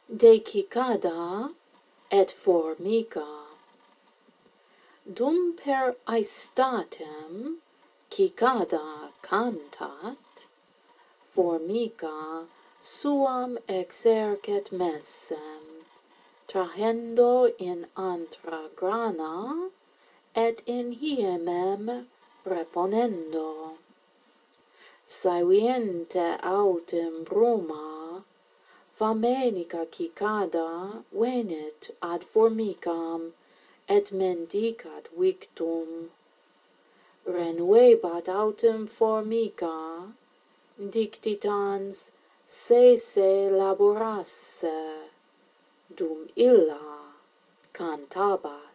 de cicada et formica. Dum per aestatem cicada cantat, formica suam exercet messem, trahendo in antra grana, et in hiemem reponendo. Saeviente autem bruma, famenika cicada venit ad formicam, et mendicat victum. Renuebat autem formica, dictitans sese laborasse, dum illa cantabat.